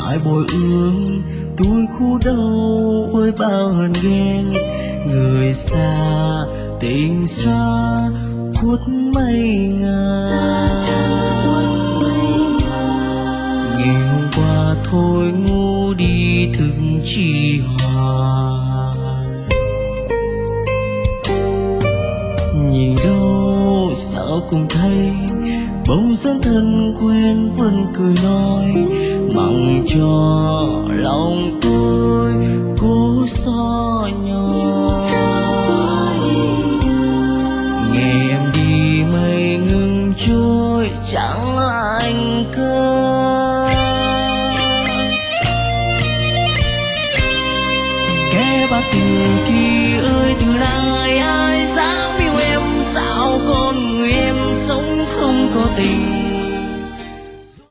ai bồi ương tôi khu đâu với bao hờn ghen. Người xa tình xa khuất mây ngàn. Ngày hôm qua thôi ngu đi thức chi hoàn. Nhìn đâu sao cũng thấy bỗng dáng thân quen vẫn cười nói, mong cho lòng tôi cố xóa nhỏ. Ngày em đi mây ngừng trôi.